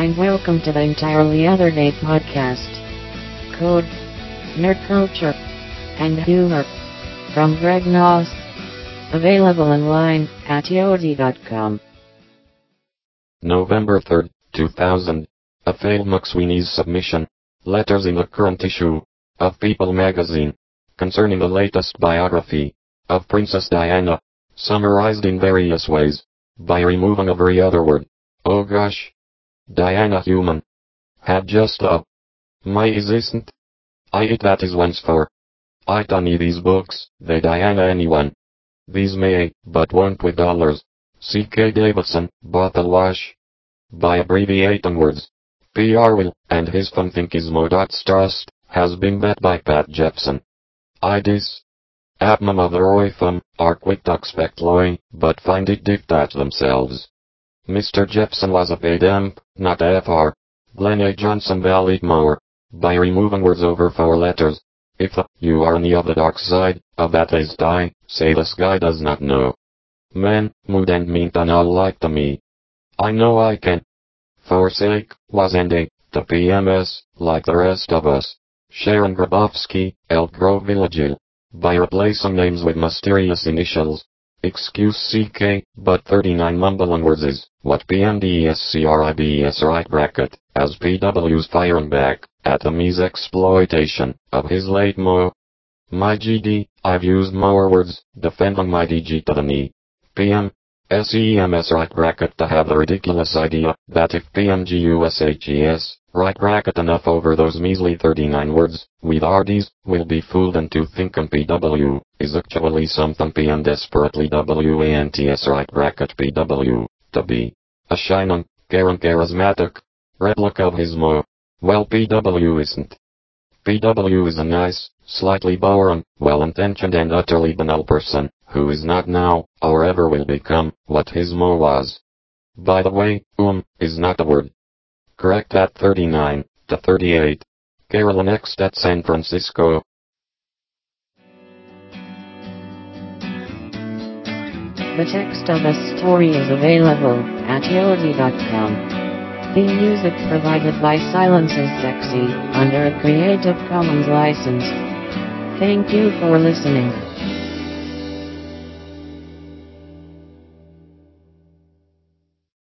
and welcome to the Entirely Other Day podcast. Code, nerd culture, and humor from Greg Noss. Available online at yodi.com. November 3rd, 2000. A failed McSweeney's submission. Letters in the current issue of People magazine concerning the latest biography of Princess Diana, summarized in various ways by removing every other word. Oh gosh. Diana human. Had just my isn't. I it that is once for. I don't need these books, they Diana anyone. These may, but won't with dollars. C.K. Davidson, bought the wash. By abbreviating words. P.R. Will, and his fun think is trust, has been bet by Pat Jepson. I dis. At my mother oithum, are quick to expect loy, but find it dictate themselves. Mr. Jepson was a paid amp, not Fr. Glenn A. Johnson valued more, by removing words over 4 letters. If you are any of the dark side, of that is die, say this guy does not know. Man, mood and mean and all like to me. I know I can. Forsake, was and a, the PMS, like the rest of us. Sharon Grabowski, Elk Grove Village, by replacing names with mysterious initials. Excuse CK, but 39 mumbling words is, what PNDESCRIBES right bracket, as PW's firing back, at the me's exploitation, of his late Mo. My GD, I've used more words, defending my DG to the knee. PM, SEMS right bracket to have the ridiculous idea, that if PMGUSHES, right bracket enough over those measly 39 words, with RDs, will be fooled into thinking PW, is actually something PM desperately WANTS right bracket PW, to be. A shining, charismatic, replica of his Mo. Well PW isn't. PW is a nice, slightly boring, well-intentioned and utterly banal person, who is not now, or ever will become, what his Mo was. By the way, is not a word. Correct at 39, to 38. Carolyn X at San Francisco. The text of this story is available at yodi.com. Theme music provided by Silence is Sexy, under a Creative Commons license. Thank you for listening.